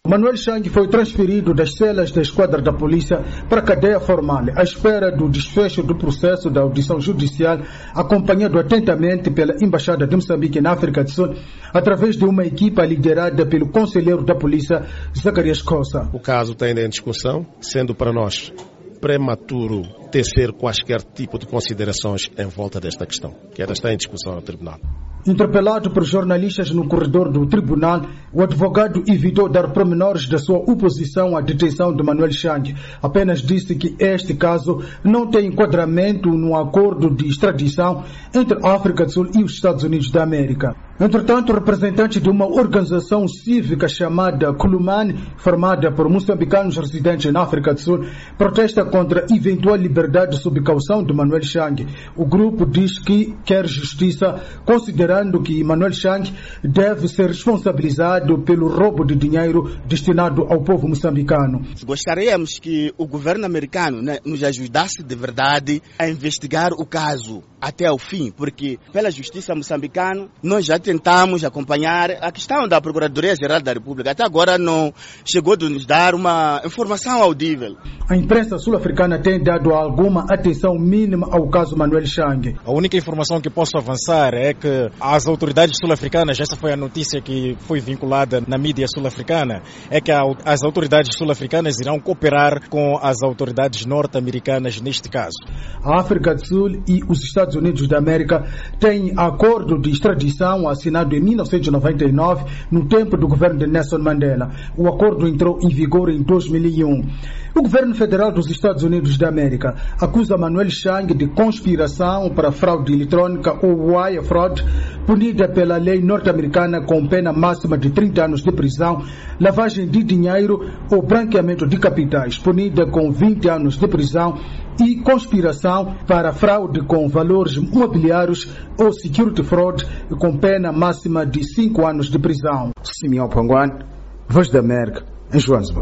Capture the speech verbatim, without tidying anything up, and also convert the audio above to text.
Manuel Chang foi transferido das celas da esquadra da polícia para a cadeia formal, à espera do desfecho do processo da audição judicial, acompanhado atentamente pela Embaixada de Moçambique na África do Sul, através de uma equipa liderada pelo conselheiro da polícia, Zacarias Costa. O caso está ainda em discussão, sendo para nós prematuro tecer quaisquer tipo de considerações em volta desta questão, que ainda está em discussão no tribunal. Interpelado por jornalistas no corredor do tribunal, o advogado evitou dar pormenores da sua oposição à detenção de Manuel Chang. Apenas disse que este caso não tem enquadramento no acordo de extradição entre a África do Sul e os Estados Unidos da América. Entretanto, representantes de uma organização cívica chamada Kulumani, formada por moçambicanos residentes na África do Sul, protesta contra a eventual liberdade sob caução de Manuel Chang. O grupo diz que quer justiça, considerando que Manuel Chang deve ser responsabilizado pelo roubo de dinheiro destinado ao povo moçambicano. Gostaríamos que o governo americano, né, nos ajudasse de verdade a investigar o caso até ao fim, porque pela justiça moçambicana nós já tentamos acompanhar a questão da Procuradoria-Geral da República. Até agora não chegou de nos dar uma informação audível. A imprensa sul-africana tem dado alguma atenção mínima ao caso Manuel Chang. A única informação que posso avançar é que as autoridades sul-africanas, essa foi a notícia que foi vinculada na mídia sul-africana, é que as autoridades sul-africanas irão cooperar com as autoridades norte-americanas neste caso. A África do Sul e os Estados Unidos da América têm acordo de extradição assinado em mil novecentos e noventa e nove, no tempo do governo de Nelson Mandela. O acordo entrou em vigor em dois mil e um. O governo federal dos Estados Unidos da América acusa Manuel Chang de conspiração para fraude eletrônica ou wire fraud, punida pela lei norte-americana com pena máxima de trinta anos de prisão, lavagem de dinheiro ou branqueamento de capitais, punida com vinte anos de prisão, e conspiração para fraude com valores imobiliários ou security fraud, com pena máxima de cinco anos de prisão. Simeão Panguan, Voz da América, em Joanesburgo.